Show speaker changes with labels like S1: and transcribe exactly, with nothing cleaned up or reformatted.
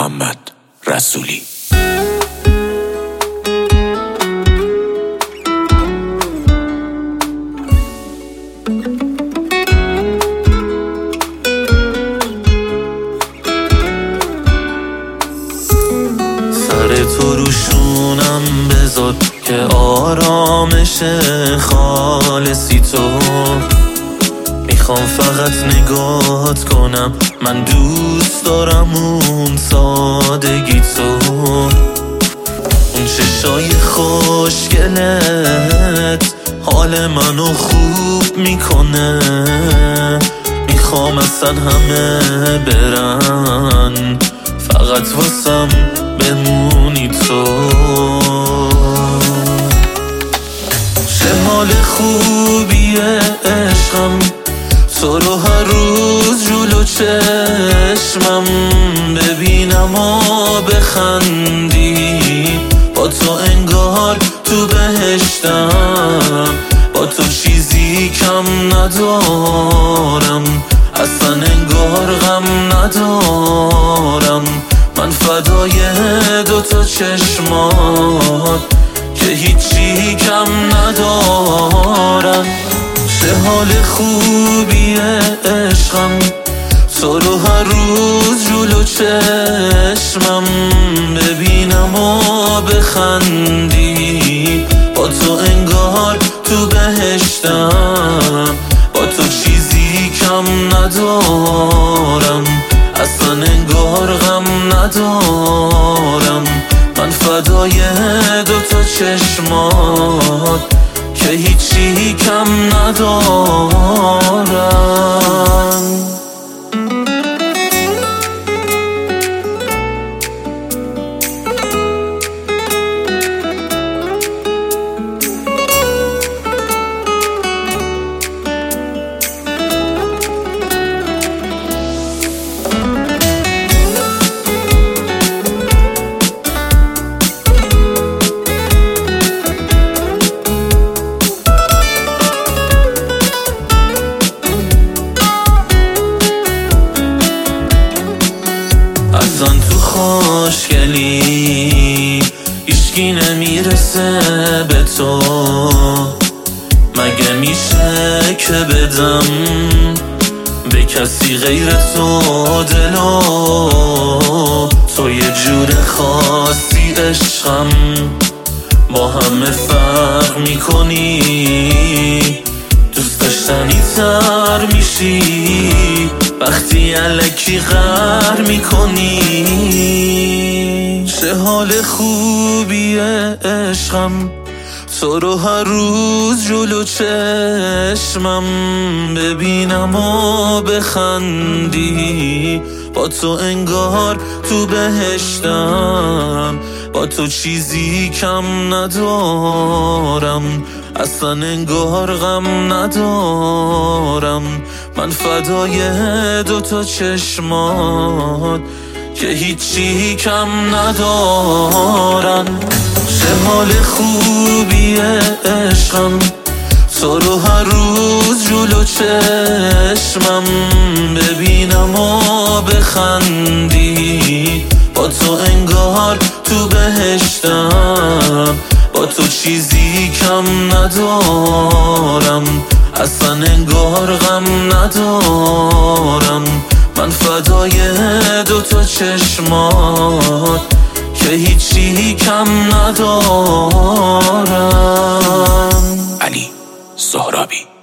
S1: محمد رسولی.
S2: سر تو روشونم بذار که آرامش خالصی تو میخوام فقط نگاهت کنم، من دوست دارم اون سادگی تو، اون چشای خوشگلت حال منو خوب میکنه، میخوام اصلا همه برن فقط واسم بمونی تو. چه حال خوبیه عشقم، تو رو هر روز جلو چشمم ببینم و بخندی، با تو انگار تو بهشتم، با تو چیزی کم ندارم، اصلا انگار غم ندارم، من فدای دوتا چشمات که هیچی کم ندارم. چه حال خوبیه عشقم، تو رو هر روز جلو چشمم ببینم و بخندی، با تو انگار تو بهشتم، با تو چیزی کم ندارم، اصلا انگار غم ندارم، من فدای دوتا چشمات که هیچی کم ندارم. ازن تو خوشگلی هیچکی نمیرسه به تو، مگه میشه که بدم به کسی غیر تو دلو، تو یه جور خاصی عشقم، با همه فرق میکنی، دوست داشتنی تر میشی وقتی الکی غر میکنی. چه حال خوبیه عشقم، تو رو هر روز جلو چشمم ببینم و بخندی، با تو انگار تو بهشتم، با تو چیزی کم ندارم، اصلا انگار غم ندارم، من فدای دوتا چشمات که هیچی کم ندارن. چه حال خوبیه عشقم، تو رو هر روز جلو چشمم ببینم و بخندی، با تو انگار تو بهشتم، با تو چیزی کم ندارم، اصلا انگار غم ندارم، من فدای دوتا چشمات که هیچی کم ندارم.
S1: علی سهرابی.